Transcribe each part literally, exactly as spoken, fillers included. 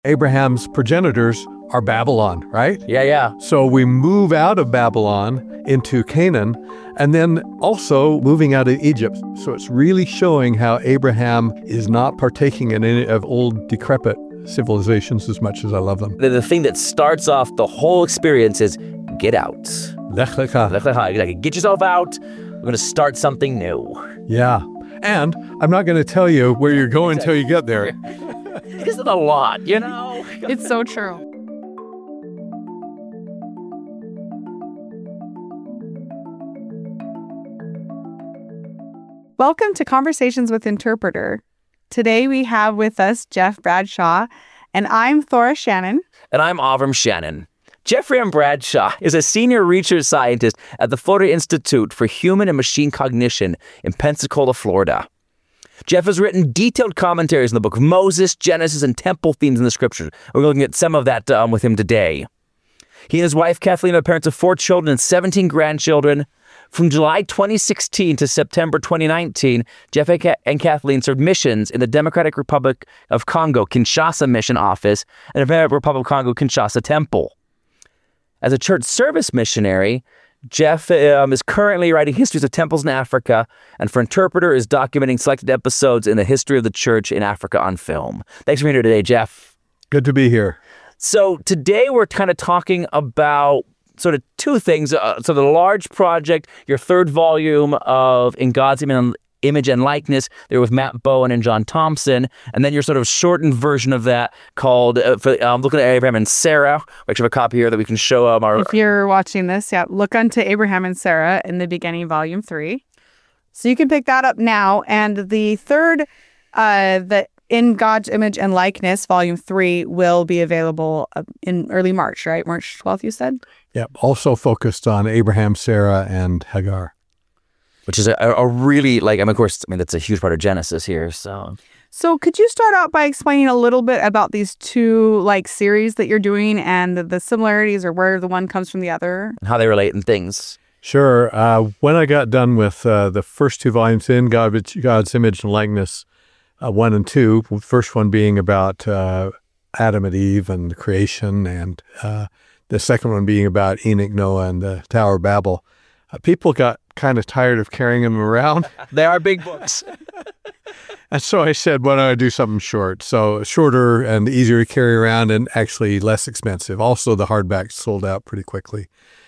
Abraham's progenitors are Babylon, right? Yeah, yeah. So we move out of Babylon into Canaan, and then also moving out of Egypt. So it's really showing how Abraham is not partaking in any of old decrepit civilizations as much as I love them. The, the thing that starts off the whole experience is get out. Lech lecha. Lech lecha. Exactly. Get yourself out. We're going to start something new. Yeah. And I'm not going to tell you where you're going until you get there. Isn't a lot, you know? It's so true. Welcome to Conversations with Interpreter. Today we have with us Jeff Bradshaw, and I'm Thora Shannon. And I'm Avram Shannon. Jeffrey M. Bradshaw is a senior research scientist at the Florida Institute for Human and Machine Cognition in Pensacola, Florida. Jeff has written detailed commentaries in the book of Moses, Genesis, and temple themes in the scriptures. We're looking at some of that um, with him today. He and his wife, Kathleen, are parents of four children and seventeen grandchildren. From July twenty sixteen to September twenty nineteen, Jeff and Kathleen served missions in the Democratic Republic of Congo, Kinshasa Mission Office, and the Democratic Republic of Congo, Kinshasa Temple. As a church service missionary, Jeff um, is currently writing histories of temples in Africa, and for Interpreter is documenting selected episodes in the history of the church in Africa on film. Thanks for being here today, Jeff. Good to be here. So today we're kind of talking about sort of two things. Uh, so the large project, your third volume of In God's Image and Likeness, there with Matt Bowen and John Thompson, and then your sort of shortened version of that called, uh, for, um, looking at Abraham and Sarah. We actually have a copy here that we can show um, our... If you're watching this, yeah, look unto Abraham and Sarah in the beginning, volume three. So you can pick that up now. And the third, uh, the In God's Image and Likeness, volume three, will be available uh, in early March, right? March twelfth, you said? Yep. Also focused on Abraham, Sarah, and Hagar. Which is a, a really, like, I mean, of course, I mean, that's a huge part of Genesis here, so... So could you start out by explaining a little bit about these two, like, series that you're doing and the, the similarities or where the one comes from the other? And how they relate and things. Sure. Uh, when I got done with uh, the first two volumes in God, God's Image and Likeness, uh, one and two, the first one being about uh, Adam and Eve and the creation, and uh, the second one being about Enoch, Noah, and the Tower of Babel, uh, people got kind of tired of carrying them around. They are big books. And so I said, why don't I do something short? So shorter and easier to carry around and actually less expensive. Also, the hardbacks sold out pretty quickly.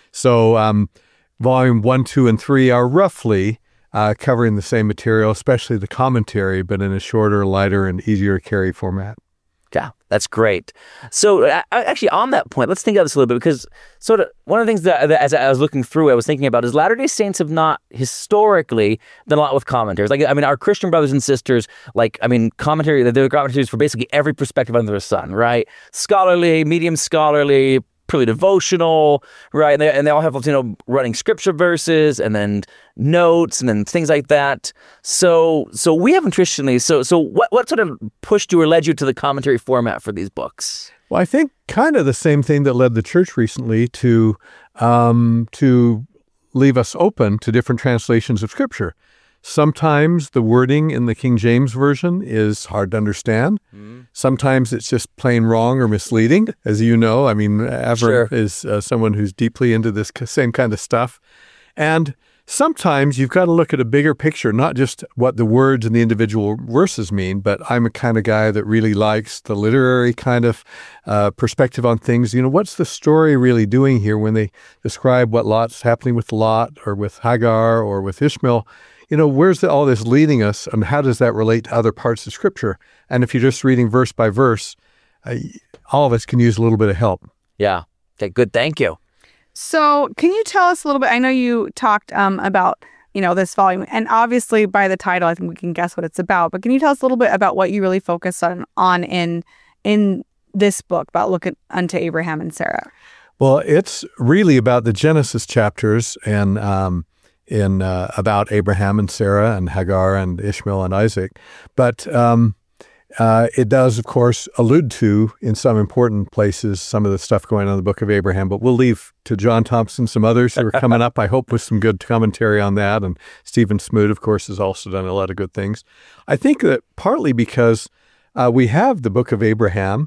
So um, volume one, two, and three are roughly uh, covering the same material, especially the commentary, but in a shorter, lighter, and easier to carry format. Yeah, that's great. So uh, actually on that point, let's think about this a little bit, because sort of one of the things that, that as I was looking through, I was thinking about is Latter-day Saints have not historically done a lot with commentaries. Like, I mean, our Christian brothers and sisters, like, I mean, commentary, they're commentaries for basically every perspective under the sun, right? Scholarly, medium scholarly, purely devotional, right? And they, and they all have, you know, running scripture verses and then notes and then things like that. So so we haven't traditionally, so so what, what sort of pushed you or led you to the commentary format for these books? Well, I think kind of the same thing that led the church recently to um, to leave us open to different translations of Scripture. Sometimes the wording in the King James Version is hard to understand. Mm. Sometimes it's just plain wrong or misleading, as you know. I mean, Avram sure. is uh, someone who's deeply into this same kind of stuff. And sometimes you've got to look at a bigger picture, not just what the words and the individual verses mean, but I'm a kind of guy that really likes the literary kind of uh, perspective on things. You know, what's the story really doing here when they describe what Lot's happening with Lot or with Hagar or with Ishmael? You know, where's the, all this leading us, and how does that relate to other parts of Scripture? And if you're just reading verse by verse, uh, all of us can use a little bit of help. Yeah. Okay, good. Thank you. So can you tell us a little bit, I know you talked um, about, you know, this volume, and obviously by the title, I think we can guess what it's about, but can you tell us a little bit about what you really focus on, on in in this book about looking unto Abraham and Sarah? Well, it's really about the Genesis chapters and um, in uh, about Abraham and Sarah and Hagar and Ishmael and Isaac. But um, uh, it does, of course, allude to, in some important places, some of the stuff going on in the book of Abraham. But we'll leave to John Thompson some others who are coming up, I hope, with some good commentary on that. And Stephen Smoot, of course, has also done a lot of good things. I think that partly because uh, we have the book of Abraham,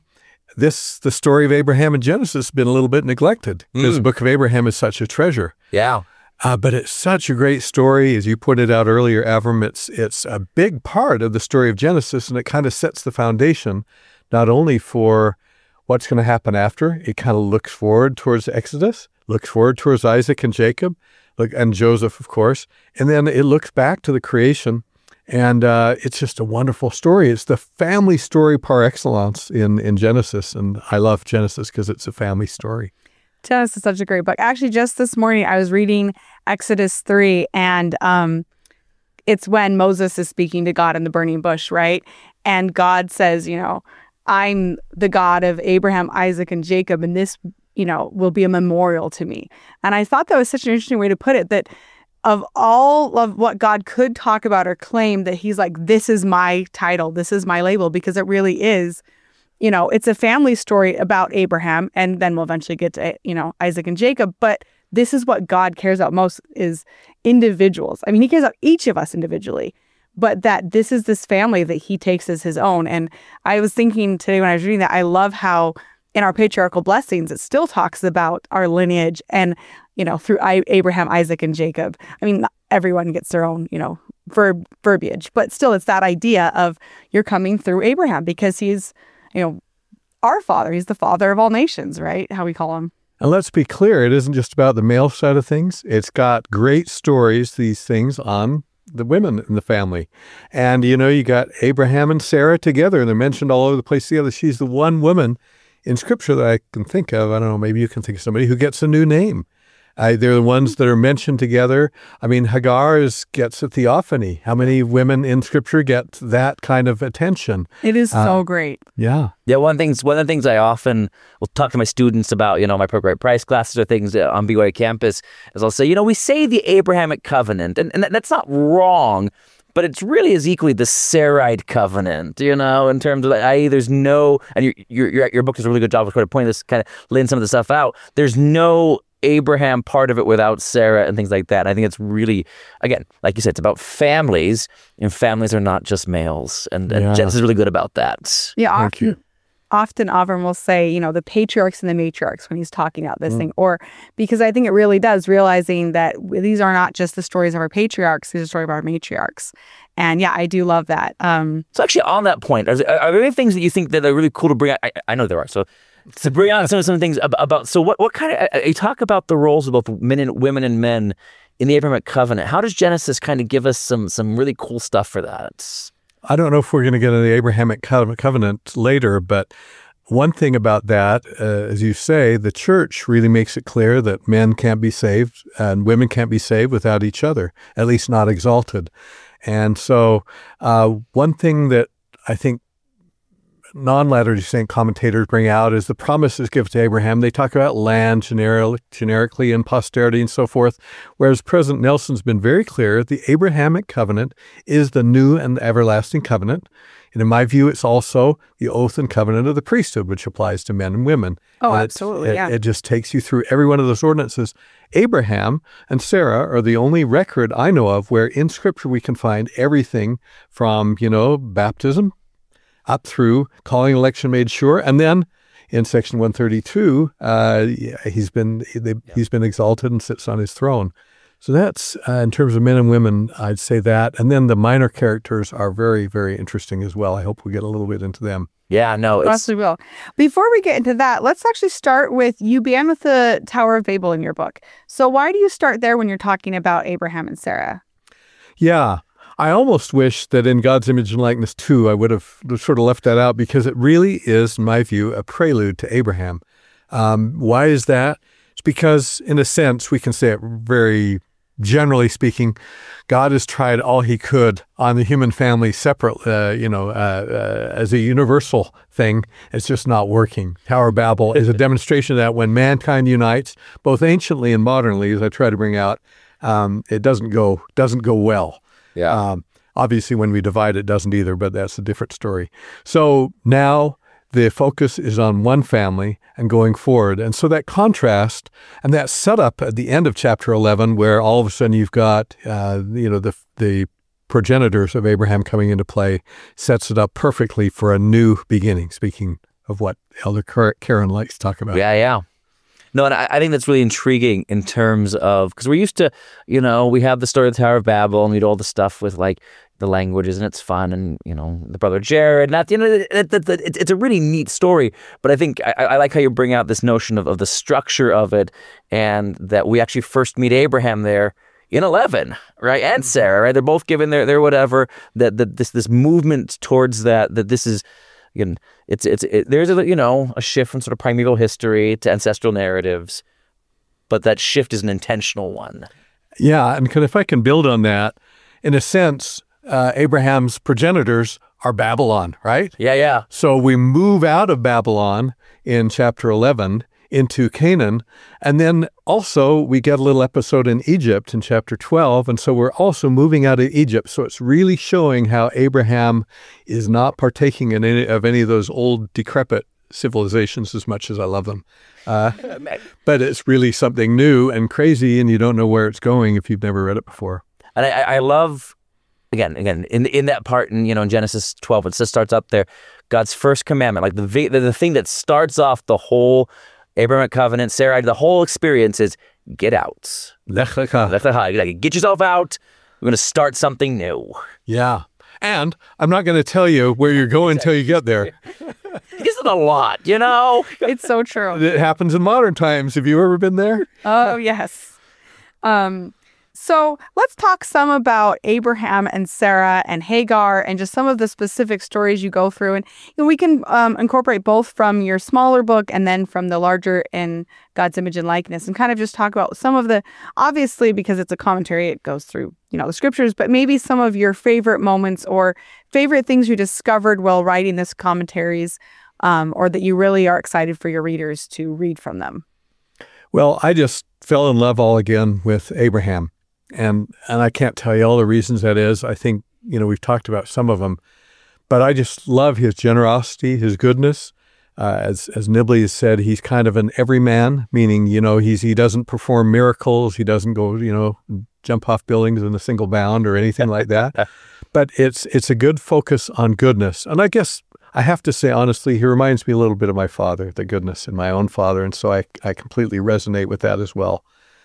this, the story of Abraham in Genesis, has been a little bit neglected because Mm. the book of Abraham is such a treasure. Yeah. Uh, but it's such a great story. As you pointed out earlier, Avram, it's, it's a big part of the story of Genesis, and it kind of sets the foundation not only for what's going to happen after, it kind of looks forward towards Exodus, looks forward towards Isaac and Jacob, look, and Joseph, of course, and then it looks back to the creation. And uh, it's just a wonderful story. It's the family story par excellence in, in Genesis. And I love Genesis because it's a family story. Genesis is such a great book. Actually, just this morning, I was reading Exodus three, and um, it's when Moses is speaking to God in the burning bush, right? And God says, you know, I'm the God of Abraham, Isaac, and Jacob, and this, you know, will be a memorial to me. And I thought that was such an interesting way to put it, that of all of what God could talk about or claim, that he's like, this is my title, this is my label, because it really is, you know, it's a family story about Abraham, and then we'll eventually get to, you know, Isaac and Jacob. But this is what God cares about most, is individuals. I mean, he cares about each of us individually, but that this is this family that he takes as his own. And I was thinking today when I was reading that, I love how in our patriarchal blessings, it still talks about our lineage and, you know, through I, Abraham, Isaac, and Jacob. I mean, not everyone gets their own, you know, verb verbiage, but still it's that idea of you're coming through Abraham because he's, you know, our father. He's the father of all nations, right? How we call him. And let's be clear, it isn't just about the male side of things. It's got great stories, these things, on the women in the family. And, you know, you got Abraham and Sarah together, and they're mentioned all over the place together. She's the one woman in Scripture that I can think of, I don't know, maybe you can think of somebody, who gets a new name. Uh, they're the ones that are mentioned together. I mean, Hagar is, gets a theophany. How many women in Scripture get that kind of attention? It is Uh, so great. Yeah. Yeah, one things one of the things I often will talk to my students about, you know, my Progress Price classes or things uh, on B Y U campus, is I'll say, you know, we say the Abrahamic covenant, and, and that's not wrong, but it's really is equally the Sarite covenant, you know, in terms of, that, that is, there's no, and your your your, your book does a really good job of kind of pointing this, kind of laying some of the stuff out. There's no Abraham part of it without Sarah and things like that. And I think it's really, again, like you said, it's about families, and families are not just males. And, and Yeah. Genesis is really good about that. Yeah, Thank often, you. often Avram will say, you know, the patriarchs and the matriarchs when he's talking about this thing, or because I think it really does, realizing that these are not just the stories of our patriarchs, these are the stories of our matriarchs. And yeah, I do love that. Um, So actually, on that point, are there, are there any things that you think that are really cool to bring out? I, I know there are. So to bring out some some things about, about so what what kind of uh, you talk about the roles of both men and women and men in the Abrahamic covenant. How does Genesis kind of give us some some really cool stuff for that? I don't know if we're going to get into the Abrahamic co- covenant later, but one thing about that, uh, as you say, the church really makes it clear that men can't be saved and women can't be saved without each other, at least not exalted. And so uh, one thing that I think non-Latter-day Saint commentators bring out is the promises given to Abraham. They talk about land generic, generically and posterity and so forth, whereas President Nelson's been very clear the Abrahamic covenant is the new and the everlasting covenant. And in my view, it's also the oath and covenant of the priesthood, which applies to men and women. Oh, And absolutely, it, yeah. It just takes you through every one of those ordinances. Abraham and Sarah are the only record I know of where in Scripture we can find everything from, you know, baptism up through calling election made sure. And then in section one thirty-two, uh, he's been they, he's been exalted and sits on his throne. So that's, uh, in terms of men and women, I'd say that. And then the minor characters are very, very interesting as well. I hope we get a little bit into them. Yeah, no, it's Yes, we will. Before we get into that, let's actually start with, you began with the Tower of Babel in your book. So why do you start there when you're talking about Abraham and Sarah? Yeah. I almost wish that in God's image and likeness too, I would have sort of left that out, because it really is, in my view, a prelude to Abraham. Um, why is that? It's because, in a sense, we can say it very generally speaking, God has tried all he could on the human family separate, uh, you know, uh, uh, as a universal thing. It's just not working. Tower of Babel is a demonstration of that when mankind unites, both anciently and modernly, as I try to bring out, um, it doesn't go doesn't go well. yeah. Um, obviously, when we divide, it doesn't either, but that's a different story. So now the focus is on one family and going forward. And so that contrast and that setup at the end of chapter eleven, where all of a sudden you've got, uh, you know, the the progenitors of Abraham coming into play, sets it up perfectly for a new beginning, speaking of what Elder Karen likes to talk about. Yeah, yeah. No, and I, I think that's really intriguing in terms of, because we're used to, you know, we have the story of the Tower of Babel and we do all the stuff with like the languages and it's fun and, you know, the brother Jared. And at the end of it, it, it, it, it's a really neat story. But I think I, I like how you bring out this notion of, of the structure of it and that we actually first meet Abraham there in eleven, right? And Sarah, right? They're both given their, their whatever, that, that this this movement towards that, that this is, again, it's it's it, there's a you know a shift from sort of primeval history to ancestral narratives, but that shift is an intentional one. Yeah, and if I can build on that, in a sense, uh, Abraham's progenitors are Babylon, right? Yeah, yeah. So we move out of Babylon in chapter eleven into Canaan, and then also we get a little episode in Egypt in chapter twelve, and so we're also moving out of Egypt. So it's really showing how Abraham is not partaking in any of any of those old decrepit civilizations as much as I love them. Uh, but it's really something new and crazy, and you don't know where it's going if you've never read it before. And I, I love, again, again in in that part in you know in Genesis twelve, it just starts up there, God's first commandment, like the the, the thing that starts off the whole Abrahamic covenant, Sarah, the whole experience is get out. Lech lecha. Lech lecha. Get yourself out. We're going to start something new. Yeah. And I'm not going to tell you where you're going until you get there. Isn't a lot, you know? It's so true. It happens in modern times. Have you ever been there? Oh, yes. Um, so let's talk some about Abraham and Sarah and Hagar and just some of the specific stories you go through. And you know, we can um, incorporate both from your smaller book and then from the larger In God's Image and Likeness and kind of just talk about some of the, obviously, because it's a commentary, it goes through, you know, the scriptures, but maybe some of your favorite moments or favorite things you discovered while writing this commentaries um, or that you really are excited for your readers to read from them. Well, I just fell in love all again with Abraham. And and I can't tell you all the reasons that is. I think, you know, we've talked about some of them. But I just love his generosity, his goodness. Uh, as as Nibley has said, he's kind of an everyman, meaning, you know, he's he doesn't perform miracles. He doesn't go, you know, jump off buildings in a single bound or anything like that. But it's it's a good focus on goodness. And I guess I have to say, honestly, he reminds me a little bit of my father, the goodness in my own father. And so I, I completely resonate with that as well.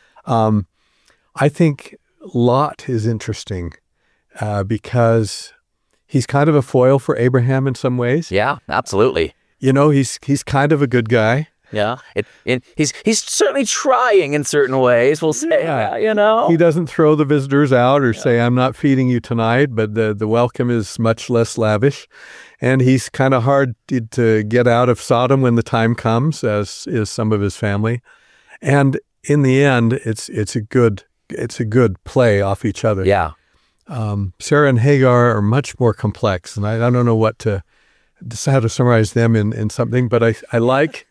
Um I think Lot is interesting uh, because he's kind of a foil for Abraham in some ways. Yeah, absolutely. You know, he's he's kind of a good guy. Yeah, it, it, he's he's certainly trying in certain ways. We'll say, Yeah. you know, He doesn't throw the visitors out or say, I'm not feeding you tonight, but the, the welcome is much less lavish. And he's kind of hard to, to get out of Sodom when the time comes, as is some of his family. And in the end, it's it's a good it's a good play off each other. yeah, Um, Sarah and Hagar are much more complex, and I, I don't know what to how to summarize them in, in something, but I I like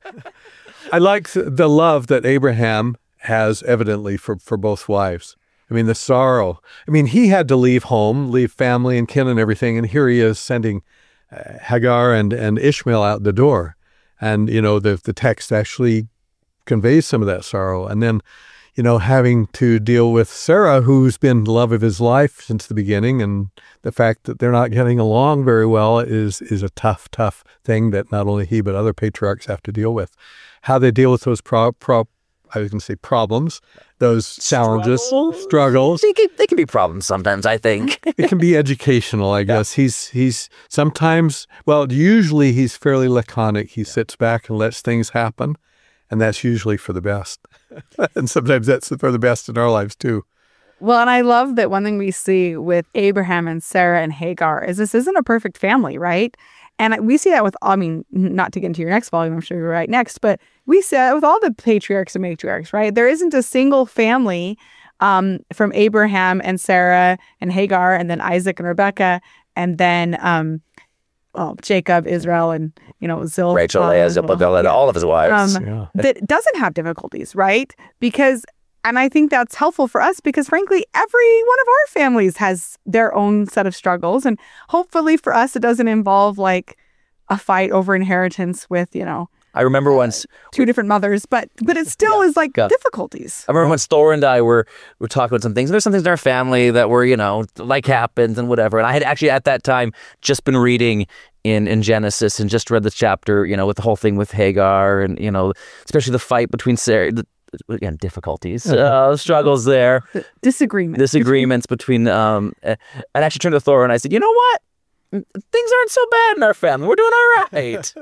I like the love that Abraham has evidently for, for both wives. I mean, the sorrow. I mean, he had to leave home, leave family and kin and everything, and here he is sending uh, Hagar and, and Ishmael out the door. And, you know, the the text actually conveys some of that sorrow. And then, you know, having to deal with Sarah, who's been the love of his life since the beginning, and the fact that they're not getting along very well is is a tough, tough thing that not only he but other patriarchs have to deal with. How they deal with those pro, pro I was going to say problems, those challenges, Struggles. struggles. they can, they can be problems sometimes, I think. It can be educational, I guess. He's he's sometimes, well, usually he's fairly laconic. He sits back and lets things happen, and that's usually for the best. And sometimes that's for the best in our lives too. Well, and I love that one thing we see with Abraham and Sarah and Hagar is this isn't a perfect family, right? And we see that with, I mean, not to get into your next volume, I'm sure you're right next, but we see that with all the patriarchs and matriarchs, right? There isn't a single family um, from Abraham and Sarah and Hagar and then Isaac and Rebecca and then um, well, Jacob, Israel, and, you know, Zilpah. Rachel, Leah, Zilpah, Bilhah, all of his wives. Um, Yeah. that doesn't have difficulties, right? Because, and I think that's helpful for us because, frankly, every one of our families has their own set of struggles. And hopefully for us, it doesn't involve like a fight over inheritance with, you know, I remember once, two different mothers, but but it still is like Yeah. difficulties. I remember when Thor and I were were talking about some things. There's some things in our family that were, you know, like happens and whatever. And I had actually at that time just been reading in, in Genesis and just read the chapter, you know, with the whole thing with Hagar and, you know, especially the fight between Sarah, the, again, difficulties, uh, struggles there. Disagreements. Disagreements between, um, and I actually turned to Thor and I said, you know what? Things aren't so bad in our family. We're doing all right.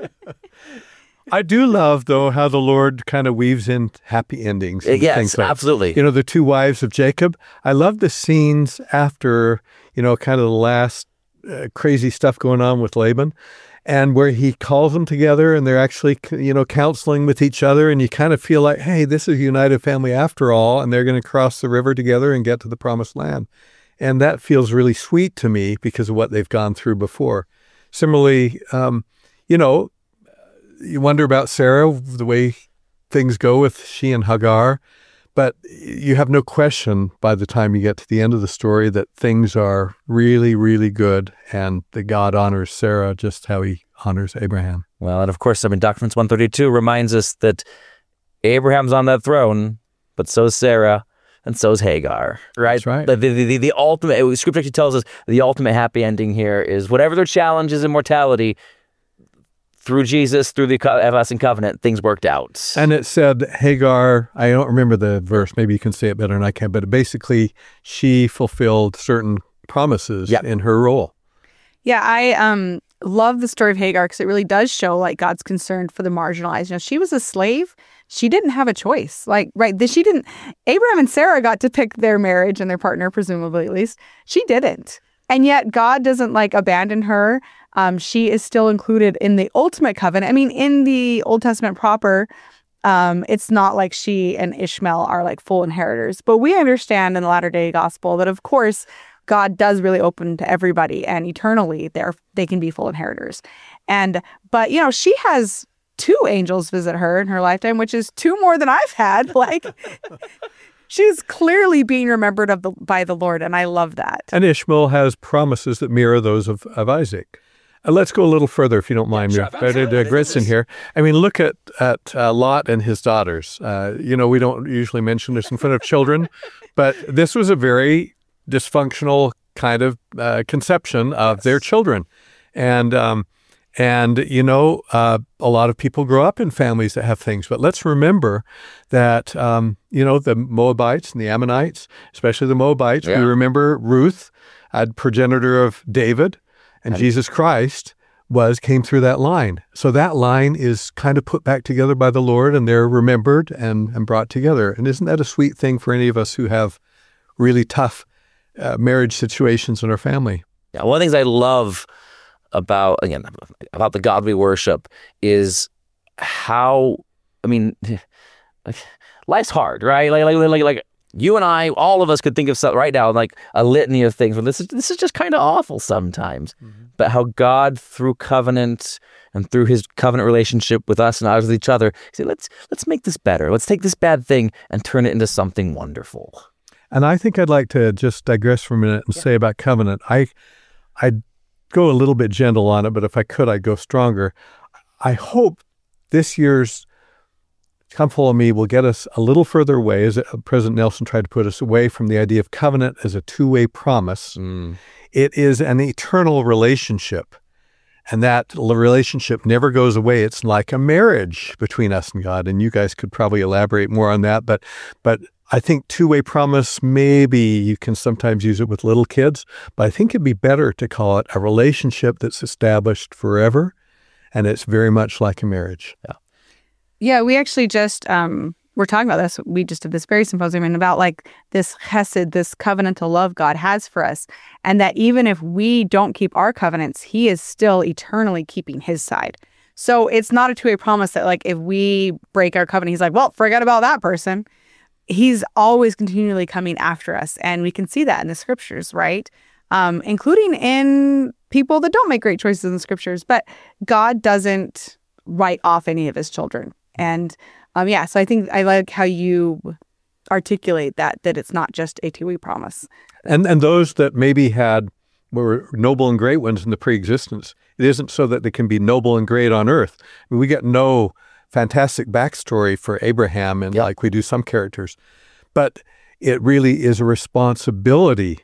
I do love, though, how the Lord kind of weaves in happy endings. And yes, things like, absolutely. You know, the two wives of Jacob. I love the scenes after, you know, kind of the last uh, crazy stuff going on with Laban, and where he calls them together and they're actually, you know, counseling with each other. And you kind of feel like, hey, this is a united family after all, and they're going to cross the river together and get to the promised land. And that feels really sweet to me because of what they've gone through before. Similarly, um, you know, you wonder about Sarah, the way things go with she and Hagar, but you have no question by the time you get to the end of the story that things are really, really good and that God honors Sarah just how he honors Abraham. Well, and of course, I mean, Doctrines one thirty-two reminds us that Abraham's on that throne, but so is Sarah. And so is Hagar, right? That's right. The, the, the, the ultimate, Scripture actually tells us the ultimate happy ending here is whatever their challenge is in mortality, through Jesus, through the everlasting covenant, things worked out. And it said Hagar, I don't remember the verse, maybe you can say it better than I can, but basically she fulfilled certain promises yep. in her role. Yeah, I um love the story of Hagar because it really does show like God's concern for the marginalized. You know, she was a slave. She didn't have a choice. Like, right, this, she didn't, Abraham and Sarah got to pick their marriage and their partner, presumably at least. She didn't. And yet God doesn't like abandon her. Um, she is still included in the ultimate covenant. I mean, in the Old Testament proper, um, it's not like she and Ishmael are like full inheritors. But we understand in the Latter-day Gospel that, of course, God does really open to everybody, and eternally they're, they can be full inheritors. And, but, you know, she has two angels visit her in her lifetime, which is two more than I've had. Like, she's clearly being remembered of the, by the Lord, and I love that. And Ishmael has promises that mirror those of, of Isaac. Uh, let's go a little further, if you don't mind. Yeah, sure, Better digress in here. I mean, look at at uh, Lot and his daughters. Uh, you know, we don't usually mention this in front of children, but this was a very dysfunctional kind of uh, conception of yes. their children, and um, and you know, uh, a lot of people grow up in families that have things. But let's remember that um, you know, the Moabites and the Ammonites, especially the Moabites. Yeah. We remember Ruth, a progenitor of David. And Jesus Christ was came through that line. So that line is kind of put back together by the Lord, and they're remembered and, and brought together. And isn't that a sweet thing for any of us who have really tough uh, marriage situations in our family? Yeah, one of the things I love about, again, about the God we worship is how, I mean, like, life's hard, right? Like, like, like, like you and I, all of us could think of something right now, like a litany of things. Well, this is this is just kind of awful sometimes. Mm-hmm. But how God, through covenant and through His covenant relationship with us and ours with each other, say, let's let's make this better. Let's take this bad thing and turn it into something wonderful. And I think I'd like to just digress for a minute and yeah. say about covenant. I I'd go a little bit gentle on it, but if I could, I'd go stronger. I hope this year's Come Follow Me will get us a little further away, as President Nelson tried to put us away from the idea of covenant as a two-way promise. Mm. It is an eternal relationship, and that relationship never goes away. It's like a marriage between us and God, and you guys could probably elaborate more on that, but but I think two-way promise, maybe you can sometimes use it with little kids, but I think it'd be better to call it a relationship that's established forever, and it's very much like a marriage. Yeah. Yeah, we actually just, um, we're talking about this. We just did this very symposium and about like this chesed, this covenantal love God has for us. And that even if we don't keep our covenants, He is still eternally keeping His side. So it's not a two-way promise that like if we break our covenant, He's like, well, forget about that person. He's always continually coming after us. And we can see that in the scriptures, right? Um, including in people that don't make great choices in the scriptures. But God doesn't write off any of His children. And um, yeah, so I think I like how you articulate that, that it's not just a two-way promise. And and those that maybe had were noble and great ones in the pre-existence, it isn't so that they can be noble and great on earth. I mean, we get no fantastic backstory for Abraham and yep. like we do some characters, but it really is a responsibility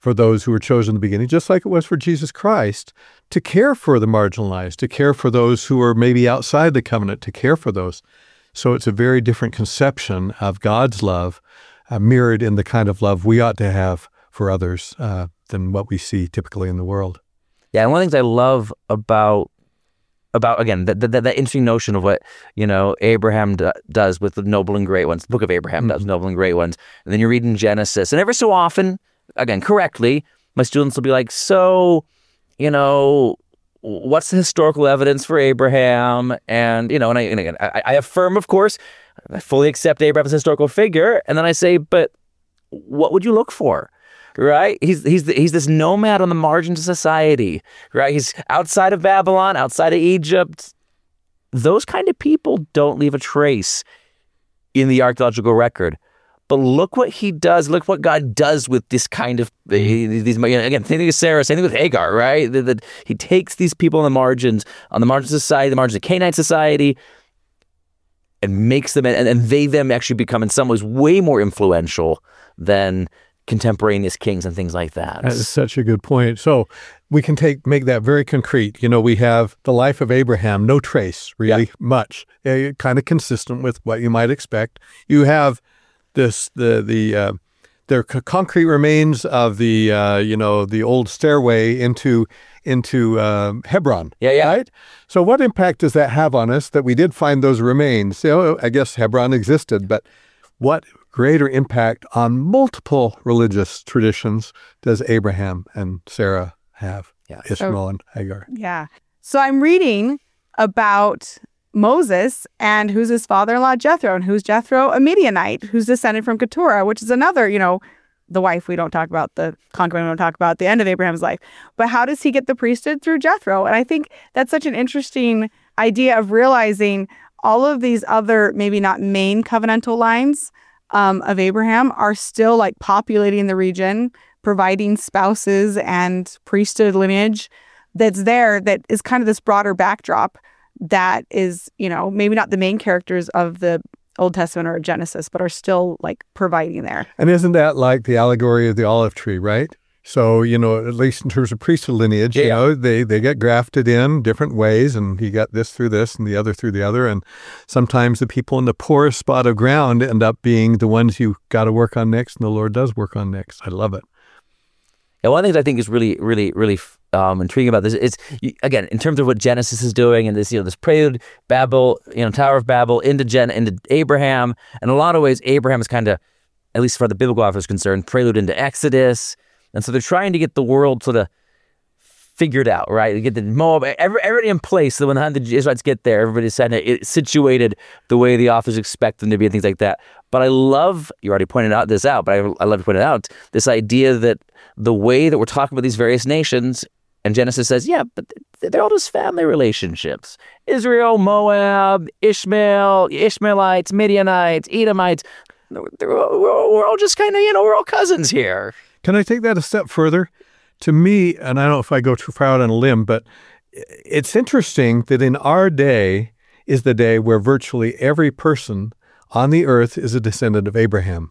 for those who were chosen in the beginning, just like it was for Jesus Christ, to care for the marginalized, to care for those who are maybe outside the covenant, to care for those. So it's a very different conception of God's love, uh, mirrored in the kind of love we ought to have for others uh, than what we see typically in the world. Yeah, and one of the things I love about about again that that, that interesting notion of what you know Abraham do, does with the noble and great ones. The book of Abraham mm-hmm. does noble and great ones, and then you read in Genesis, and every so often, again correctly, my students will be like, "So, you know, what's the historical evidence for Abraham?" And you know, and I and again I, I affirm, of course, I fully accept Abraham as a historical figure, and then I say, "But what would you look for?" Right? He's he's the, he's this nomad on the margins of society, right? He's outside of Babylon, outside of Egypt. Those kind of people don't leave a trace in the archaeological record. But look what he does. Look what God does with this kind of these. Again, same thing with Sarah, same thing with Hagar, right? That, that he takes these people on the margins, on the margins of society, the margins of Canaanite society, and makes them, and, and they them actually become in some ways way more influential than contemporaneous kings and things like that. That is such a good point. So we can take make that very concrete. You know, we have the life of Abraham, no trace, really, yeah. much, uh, kind of consistent with what you might expect. You have this the the uh, their c- concrete remains of the uh, you know the old stairway into into uh, Hebron. Yeah, yeah. Right. So what impact does that have on us that we did find those remains? You know, I guess Hebron existed, but what greater impact on multiple religious traditions does Abraham and Sarah have? Yeah. Ishmael so, and Hagar. Yeah. So I'm reading about Moses and who's his father-in-law Jethro, and who's Jethro? A Midianite who's descended from Keturah, which is another, you know, the wife we don't talk about, the concubine we don't talk about at the end of Abraham's life. But how does he get the priesthood? Through Jethro. And I think that's such an interesting idea of realizing all of these other, maybe not main covenantal lines Um, of Abraham are still like populating the region, providing spouses and priesthood lineage that's there, that is kind of this broader backdrop that is, you know, maybe not the main characters of the Old Testament or Genesis, but are still like providing there. And isn't that like the allegory of the olive tree, right? So, you know, at least in terms of priesthood lineage, yeah. you know, they, they get grafted in different ways, and you got this through this and the other through the other. And sometimes the people in the poorest spot of ground end up being the ones you got to work on next, and the Lord does work on next. I love it. Yeah, one of the things I think is really, really, really um, intriguing about this is, again, in terms of what Genesis is doing, and this, you know, this prelude, Babel, you know, Tower of Babel into Gen, into Abraham. In a lot of ways, Abraham is kind of, at least for the biblical authors concerned, prelude into Exodus. And so they're trying to get the world sort of figured out, right? Get the Moab, every, everybody in place. So when the Israelites get there, everybody's situated the way the authors expect them to be and things like that. But I love, you already pointed out this out, but I, I love to point it out, this idea that the way that we're talking about these various nations, and Genesis says, yeah, but they're all just family relationships. Israel, Moab, Ishmael, Ishmaelites, Midianites, Edomites. They're, we're, we're all just kind of, you know, we're all cousins here. Can I take that a step further? To me, and I don't know if I go too far out on a limb, but it's interesting that in our day is the day where virtually every person on the earth is a descendant of Abraham.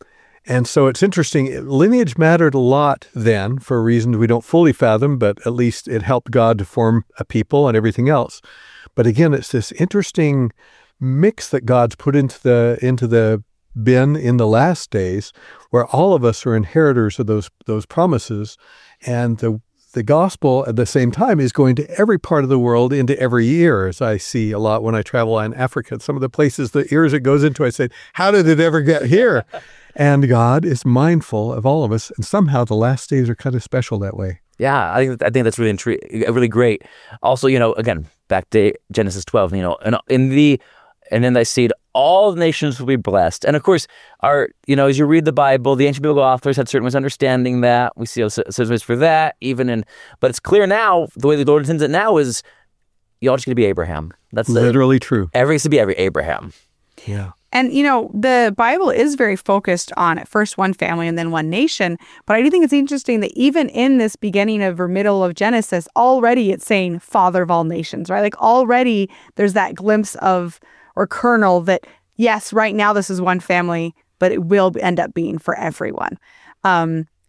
And so it's interesting. Lineage mattered a lot then for reasons we don't fully fathom, but at least it helped God to form a people and everything else. But again, it's this interesting mix that God's put into the into the bin in the last days, where all of us are inheritors of those those promises, and the the gospel at the same time is going to every part of the world, into every ear, as I see a lot when I travel in Africa. Some of the places, the ears it goes into, I say, how did it ever get here? And God is mindful of all of us, and somehow the last days are kind of special that way. Yeah, I think I think that's really intri- really great. Also, you know, again, back to Genesis twelve, you know, and in the and in thy seed, all the nations will be blessed. And of course, our, you know, as you read the Bible, the ancient biblical authors had certain ways of understanding that. We see certain ways for that, even in, but it's clear now, the way the Lord intends it now is, y'all just going to be Abraham. That's literally the, true. Everything's to be every Abraham. Yeah. And, you know, the Bible is very focused on at first one family and then one nation. But I do think it's interesting that even in this beginning of or middle of Genesis, already it's saying father of all nations, right? Like already there's that glimpse of, or kernel that, yes, right now this is one family, but it will end up being for everyone. Um,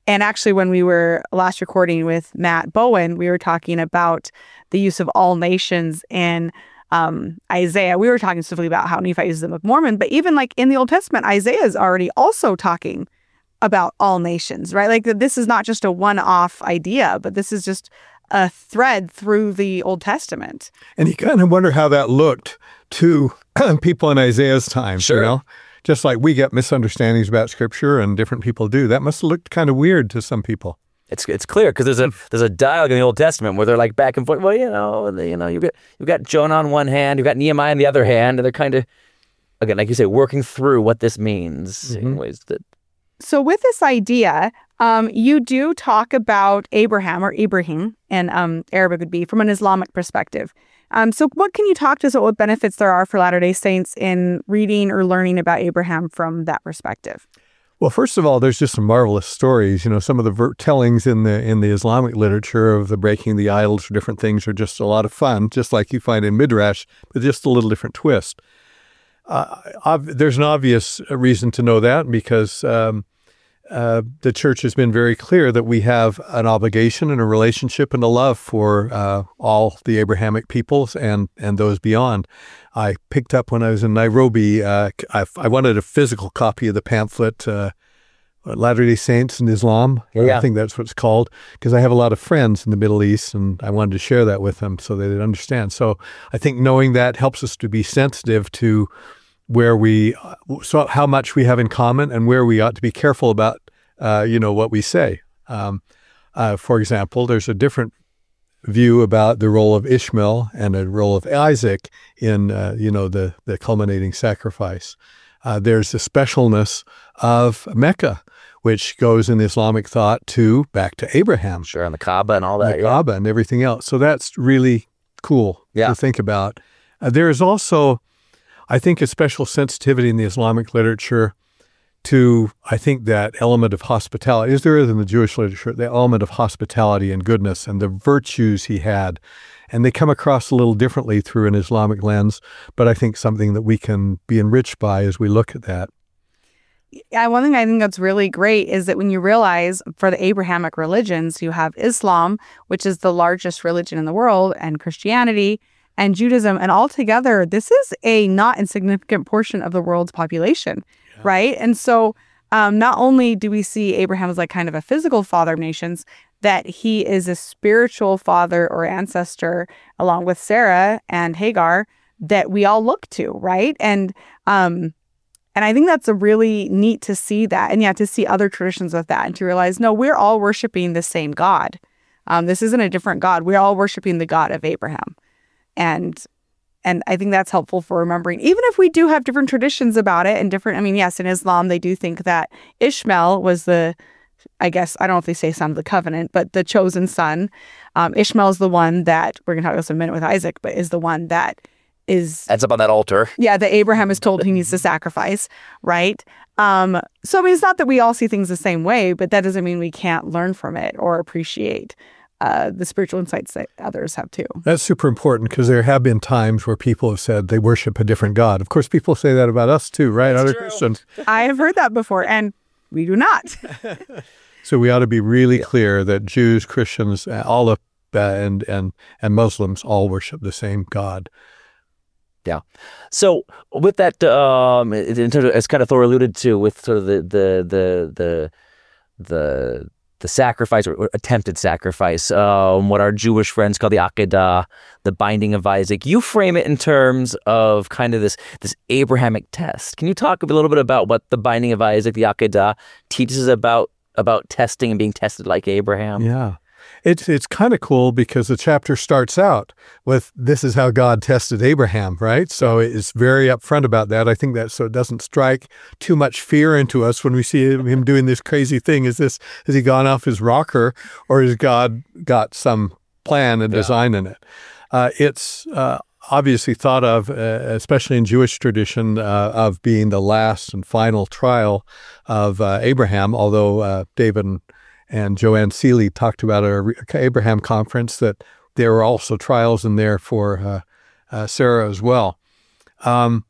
And actually, when we were last recording with Matt Bowen, we were talking about the use of all nations in um, Isaiah. We were talking specifically about how Nephi uses the Book of Mormon, but even like in the Old Testament, Isaiah is already also talking about all nations, right? Like this is not just a one-off idea, but this is just a thread through the Old Testament. And you kind of wonder how that looked to people in Isaiah's time, Sure. you know? Just like we get misunderstandings about Scripture and different people do. That must have looked kind of weird to some people. It's it's clear because there's a there's a dialogue in the Old Testament where they're like back and forth. Well, you know, the, you know, you got you've got Jonah on one hand, you've got Nehemiah on the other hand, and they're kind of, again, like you say, working through what this means mm-hmm. in ways that. So with this idea, um, you do talk about Abraham, or Ibrahim, and um, Arabic would be, from an Islamic perspective. Um, so what can you talk to us about what benefits there are for Latter-day Saints in reading or learning about Abraham from that perspective? Well, first of all, there's just some marvelous stories. You know, some of the ver- tellings in the in the Islamic literature of the breaking the idols or different things are just a lot of fun, just like you find in Midrash, but just a little different twist. Uh, ob- there's an obvious reason to know that because um, uh, the church has been very clear that we have an obligation and a relationship and a love for uh, all the Abrahamic peoples and, and those beyond. I picked up when I was in Nairobi, uh, I, I wanted a physical copy of the pamphlet, uh, Latter-day Saints and Islam. Yeah. I think that's what it's called, because I have a lot of friends in the Middle East, and I wanted to share that with them so they'd understand. So I think knowing that helps us to be sensitive to where we, so how much we have in common and where we ought to be careful about, uh, you know, what we say. Um, uh, for example, there's a different view about the role of Ishmael and the role of Isaac in, uh, you know, the, the culminating sacrifice. Uh, there's the specialness of Mecca, which goes in Islamic thought to back to Abraham. Sure, and the Kaaba and all that. The yeah. Kaaba and everything else. So that's really cool yeah. to think about. Uh, there is also, I think, a special sensitivity in the Islamic literature to, I think, that element of hospitality, as there is in the Jewish literature, the element of hospitality and goodness and the virtues he had. And they come across a little differently through an Islamic lens, but I think something that we can be enriched by as we look at that. Yeah, one thing I think that's really great is that when you realize for the Abrahamic religions, you have Islam, which is the largest religion in the world, and Christianity and Judaism, and altogether, this is a not insignificant portion of the world's population. Yeah. Right. And so um, not only do we see Abraham as like kind of a physical father of nations, that he is a spiritual father or ancestor along with Sarah and Hagar that we all look to. Right. And um, and I think that's a really neat to see that. And yeah, to see other traditions with that and to realize, no, we're all worshiping the same God. Um, this isn't a different God. We're all worshiping the God of Abraham. And And I think that's helpful for remembering, even if we do have different traditions about it and different, I mean, yes, in Islam, they do think that Ishmael was the, I guess, I don't know if they say son of the covenant, but the chosen son. Um, Ishmael is the one that, we're going to talk about this in a minute with Isaac, but is the one that is... ends up on that altar. Yeah, that Abraham is told he needs to sacrifice, right? Um, so, I mean, it's not that we all see things the same way, but that doesn't mean we can't learn from it or appreciate Uh, the spiritual insights that others have too. That's super important because there have been times where people have said they worship a different God. Of course, people say that about us too, right? That's Other true. Christians. I have heard that before, and we do not. So we ought to be really clear that Jews, Christians, all of uh, and and and Muslims all worship the same God. Yeah. So with that, um, in terms of, as kind of Thor alluded to, with sort of the the the the the the sacrifice or attempted sacrifice, um, what our Jewish friends call the Akedah, the binding of Isaac. You frame it in terms of kind of this this Abrahamic test. Can you talk a little bit about what the binding of Isaac, the Akedah, teaches about about testing and being tested like Abraham? Yeah. It's it's kind of cool because the chapter starts out with, this is how God tested Abraham, right? So it's very upfront about that. I think that so it doesn't strike too much fear into us when we see him doing this crazy thing. Is this, has he gone off his rocker, or has God got some plan and design yeah. in it? Uh, it's uh, obviously thought of, uh, especially in Jewish tradition, uh, of being the last and final trial of uh, Abraham, although uh, David and And Joanne Seeley talked about at our Abraham conference that there were also trials in there for uh, uh, Sarah as well. Um,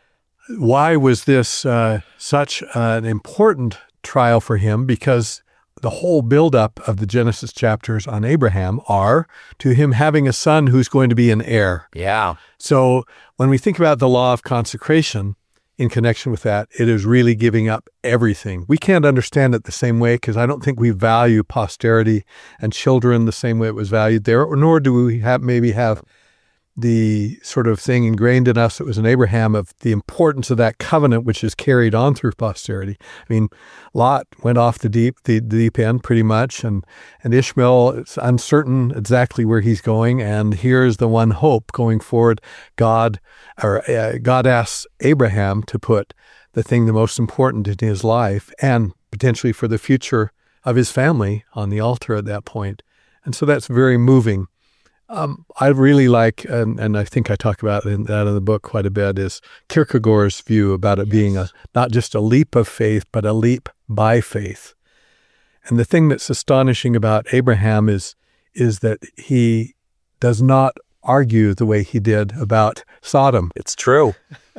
why was this uh, such an important trial for him? Because the whole buildup of the Genesis chapters on Abraham are to him having a son who's going to be an heir. Yeah. So when we think about the law of consecration in connection with that, it is really giving up everything. We can't understand it the same way because I don't think we value posterity and children the same way it was valued there, or nor do we have maybe have the sort of thing ingrained in us that was in Abraham of the importance of that covenant, which is carried on through posterity. I mean, Lot went off the deep the deep end pretty much, and and Ishmael is uncertain exactly where he's going. And here's the one hope going forward: God, or uh, God asks Abraham to put the thing the most important in his life and potentially for the future of his family on the altar at that point. And so that's very moving. Um, I really like, and, and I think I talk about in, that in the book quite a bit, is Kierkegaard's view about it yes. being a not just a leap of faith, but a leap by faith. And the thing that's astonishing about Abraham is is that he does not argue the way he did about Sodom. It's true.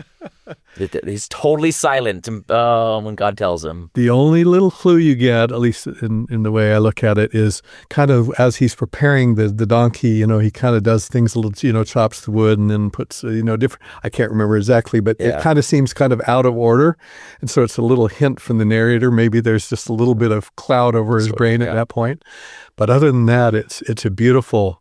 He's totally silent uh, when God tells him. The only little clue you get, at least in, in the way I look at it, is kind of as he's preparing the, the donkey, you know, he kind of does things a little, you know, chops the wood and then puts, you know, different, I can't remember exactly, but yeah. it kind of seems kind of out of order. And so it's a little hint from the narrator. Maybe there's just a little bit of cloud over his sure, brain yeah. at that point. But other than that, it's it's a beautiful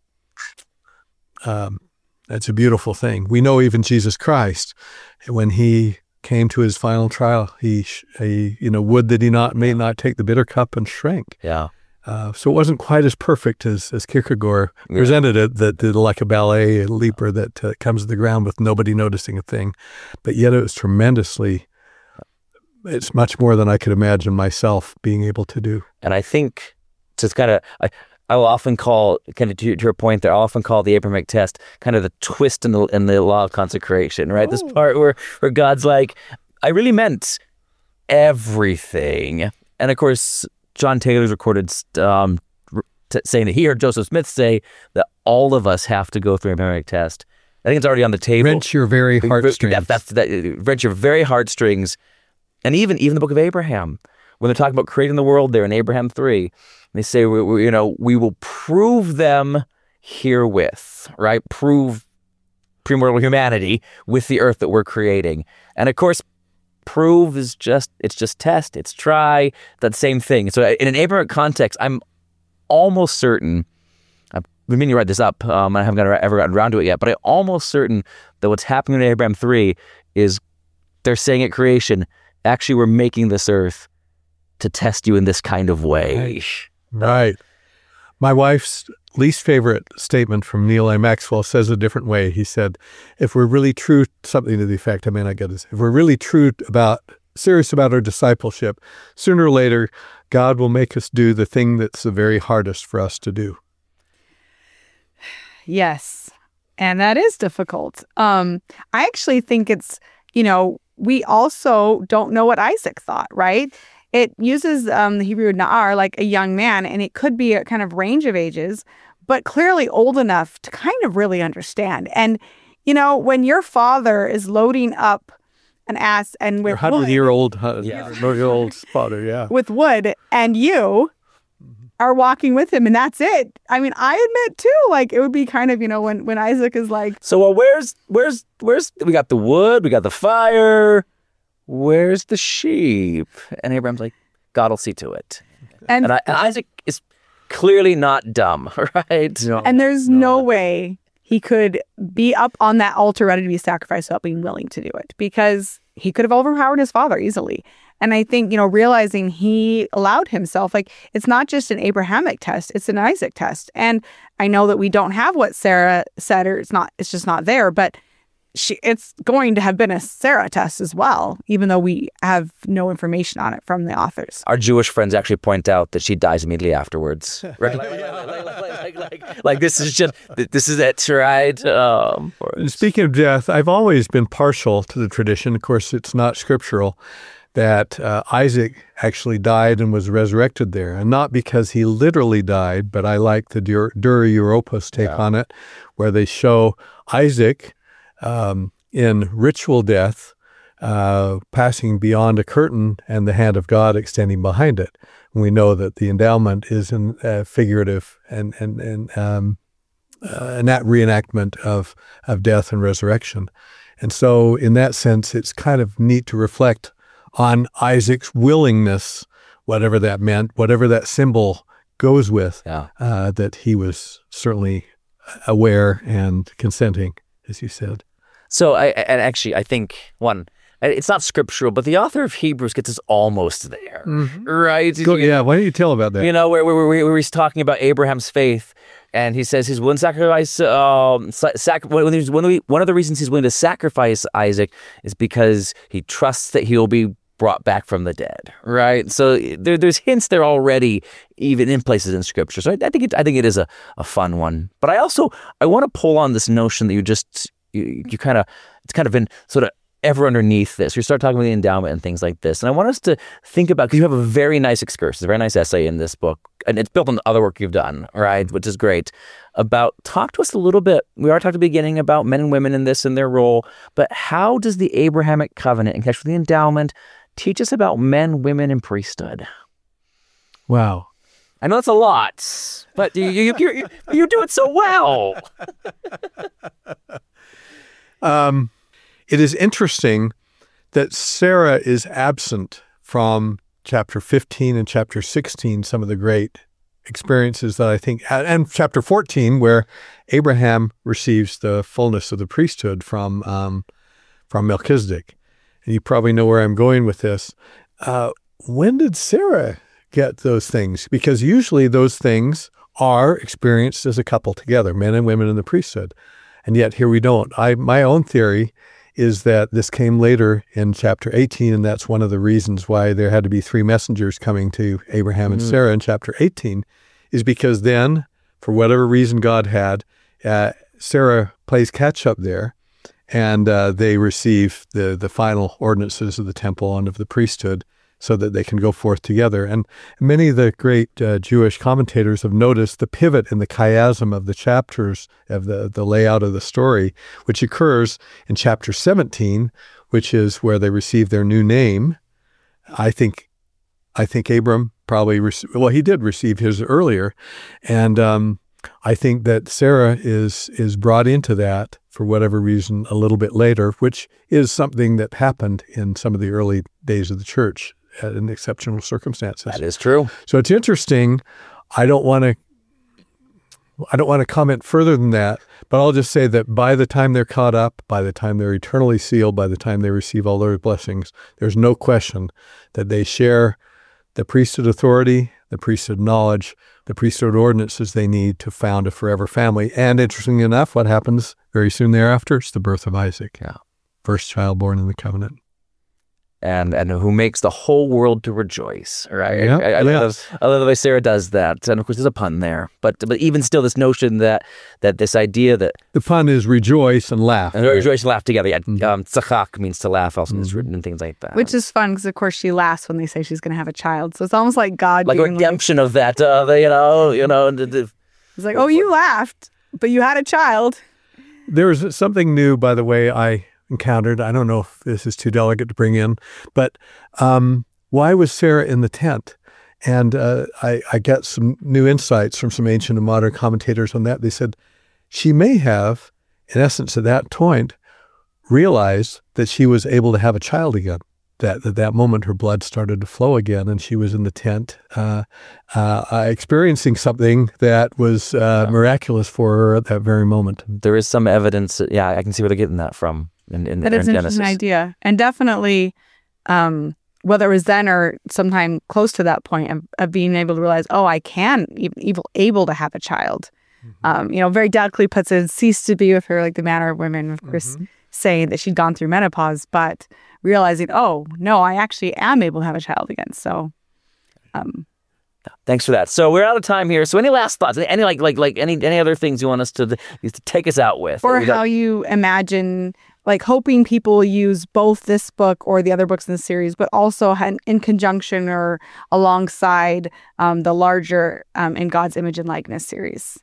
um That's a beautiful thing. We know even Jesus Christ, when he came to his final trial, he, he you know, would that he not may not take the bitter cup and shrank. Yeah. Uh, so it wasn't quite as perfect as, as Kierkegaard yeah. presented it, that, that like a ballet a leaper that uh, comes to the ground with nobody noticing a thing. But yet it was tremendously, it's much more than I could imagine myself being able to do. And I think, just kind of, I, I will often call, kind of to, to your point there, I often call the Abrahamic test kind of the twist in the in the law of consecration, right? Ooh. This part where, where God's like, I really meant everything. And of course, John Taylor's recorded um, t- saying that he heard Joseph Smith say that all of us have to go through an Abrahamic test. I think it's already on the table. Wrench your very heartstrings. That, that's, that, wrench your very heartstrings. And even, even the book of Abraham, when they're talking about creating the world there in Abraham three, they say, we, we, you know, we will prove them herewith, right? Prove premortal humanity with the earth that we're creating. And of course, prove is just, it's just test, it's try, that same thing. So in an Abrahamic context, I'm almost certain, I've been meaning to write this up, um, I haven't got, ever gotten around to it yet, but I'm almost certain that what's happening in Abraham three is they're saying at creation, actually, we're making this earth to test you in this kind of way. Right. Right. My wife's least favorite statement from Neil A. Maxwell says a different way. He said, if we're really true, something to the effect, I mean, I get this, if we're really true about, serious about our discipleship, sooner or later, God will make us do the thing that's the very hardest for us to do. Yes. And that is difficult. Um, I actually think it's, you know, we also don't know what Isaac thought, right? It uses um, the Hebrew na'ar, like a young man, and it could be a kind of range of ages, but clearly old enough to kind of really understand. And, you know, when your father is loading up an ass and with your hundred-year-old, yeah. year-old father, yeah, with wood, and you are walking with him, and that's it. I mean, I admit too, like it would be kind of, you know, when when Isaac is like, so well, where's where's where's we got the wood, we got the fire. Where's the sheep? And Abraham's like, God will see to it. And, and, I, and Isaac is clearly not dumb, right? No, and there's no, no way he could be up on that altar ready to be sacrificed without being willing to do it, because he could have overpowered his father easily. And I think, you know, realizing he allowed himself, like, it's not just an Abrahamic test, it's an Isaac test. And I know that we don't have what Sarah said, or it's not, it's just not there, but She, it's going to have been a Sarah test as well, even though we have no information on it from the authors. Our Jewish friends actually point out that she dies immediately afterwards. Right? like, like, like, like, like, like, like this is just, this is it, right? Um, Speaking of death, I've always been partial to the tradition. Of course, it's not scriptural, that uh, Isaac actually died and was resurrected there. And not because he literally died, but I like the Dura, Dura Europos take yeah. on it, where they show Isaac Um, in ritual death, uh, passing beyond a curtain and the hand of God extending behind it. And we know that the endowment is a uh, figurative and and and um, uh, an reenactment of of death and resurrection. And so, in that sense, it's kind of neat to reflect on Isaac's willingness, whatever that meant, whatever that symbol goes with, Yeah. uh, that he was certainly aware and consenting, as you said. So, I and actually, I think, one, it's not scriptural, but the author of Hebrews gets us almost there, right? Go, yeah, why don't you tell about that? You know, where, where, where, where he's talking about Abraham's faith, and he says he's willing to sacrifice. Um, sac- one, of the, one of the reasons he's willing to sacrifice Isaac is because he trusts that he will be brought back from the dead, right? So there, there's hints there already, even in places in Scripture. So I, I think it, I think it is a, a fun one. But I also I want to pull on this notion that you just you, you kind of it's kind of been sort of ever underneath this. You start talking about the endowment and things like this. And I want us to think about, because you have a very nice excursus, a very nice essay in this book, and it's built on the other work you've done, right, which is great, about, talk to us a little bit, we already talked at the beginning about men and women in this and their role, but how does the Abrahamic covenant, and especially the endowment, teach us about men, women, and priesthood? Wow. I know that's a lot, but you, you, you, you do it so well. Um, it is interesting that Sarah is absent from chapter fifteen and chapter sixteen, some of the great experiences that I think, and chapter fourteen, where Abraham receives the fullness of the priesthood from um, from Melchizedek. And you probably know where I'm going with this. Uh, when did Sarah get those things? Because usually those things are experienced as a couple together, men and women in the priesthood. And yet here we don't. I my own theory is that this came later in chapter eighteen, and that's one of the reasons why there had to be three messengers coming to Abraham and mm-hmm. Sarah in chapter eighteen, is because then, for whatever reason God had, uh, Sarah plays catch up there, and uh, they receive the, the final ordinances of the temple and of the priesthood so that they can go forth together. And many of the great uh, Jewish commentators have noticed the pivot in the chiasm of the chapters, of the, the layout of the story, which occurs in chapter seventeen, which is where they receive their new name. I think I think Abram probably, rec- well, he did receive his earlier. And um, I think that Sarah is is brought into that for whatever reason a little bit later, which is something that happened in some of the early days of the church in exceptional circumstances. That is true. So it's interesting. I don't want to I don't want to comment further than that, but I'll just say that by the time they're caught up, by the time they're eternally sealed, by the time they receive all their blessings, there's no question that they share the priesthood authority, the priesthood knowledge, the priesthood ordinances they need to found a forever family. And interestingly enough, what happens very soon thereafter is the birth of Isaac, yeah, first child born in the covenant. And and who makes the whole world to rejoice, right? Yeah, I, I, I, yeah. love, I love the way Sarah does that. And of course, there's a pun there. But but even still, this notion that that this idea that... The pun is rejoice and laugh. And right? rejoice and laugh together. Yeah, Mm-hmm. um, tzachak means to laugh, also Mm-hmm. is written and things like that. Which is fun because, of course, she laughs when they say she's going to have a child. So it's almost like God like a being redemption of that, uh, the, you know, you know. The, the, It's like, oh, you laughed, but you had a child. There was something new, by the way, I encountered. I don't know if this is too delicate to bring in, but um, why was Sarah in the tent? And uh, I, I got some new insights from some ancient and modern commentators on that. They said she may have, in essence, at that point, realized that she was able to have a child again. That at that moment her blood started to flow again, and she was in the tent, uh, uh, uh, experiencing something that was uh, Yeah. miraculous for her at that very moment. there is some evidence. Yeah, I can see where they're getting that from in, in, That in is an Genesis. interesting idea. And definitely, um, whether it was then or sometime close to that point of, of being able to realize, oh, I can even able, able to have a child. Um, you know, very delicately puts it, cease to be with her like the manner of women, of course, saying that she'd gone through menopause, but realizing, oh, no, I actually am able to have a child again. So, um, Thanks for that. So we're out of time here. So any last thoughts? Any like like like any any other things you want us to to take us out with? or We got- how you imagine, like hoping people use both this book or the other books in the series, but also in, in conjunction or alongside um, the larger um, In God's Image and Likeness series.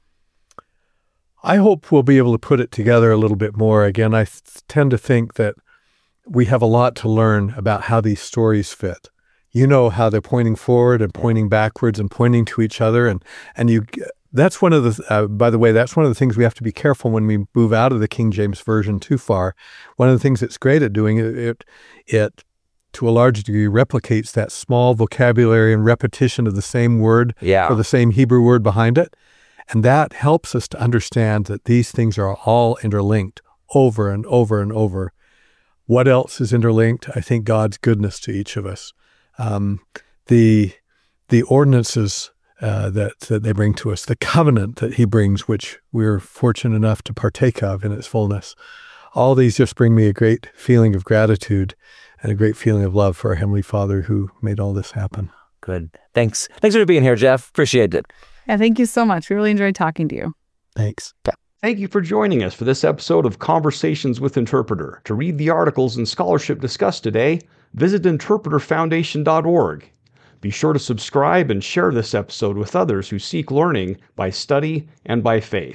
I hope we'll be able to put it together a little bit more. Again, I th- tend to think that we have a lot to learn about how these stories fit. You know how they're pointing forward and pointing backwards and pointing to each other. And, and you, that's one of the, uh, by the way, that's one of the things we have to be careful when we move out of the King James Version too far. One of the things it's great at doing, it, it, it to a large degree replicates that small vocabulary and repetition of the same word Yeah. or the same Hebrew word behind it. And that helps us to understand that these things are all interlinked over and over and over. What else is interlinked? I think God's goodness to each of us. Um, the the ordinances uh, that, that they bring to us, the covenant that he brings, which we're fortunate enough to partake of in its fullness. All these just bring me a great feeling of gratitude and a great feeling of love for our Heavenly Father who made all this happen. Good. Thanks. Thanks for being here, Jeff. Appreciate it. Yeah, thank you so much. We really enjoyed talking to you. Thanks. Thank you for joining us for this episode of Conversations with Interpreter. To read the articles and scholarship discussed today, visit interpreter foundation dot org. Be sure to subscribe and share this episode with others who seek learning by study and by faith.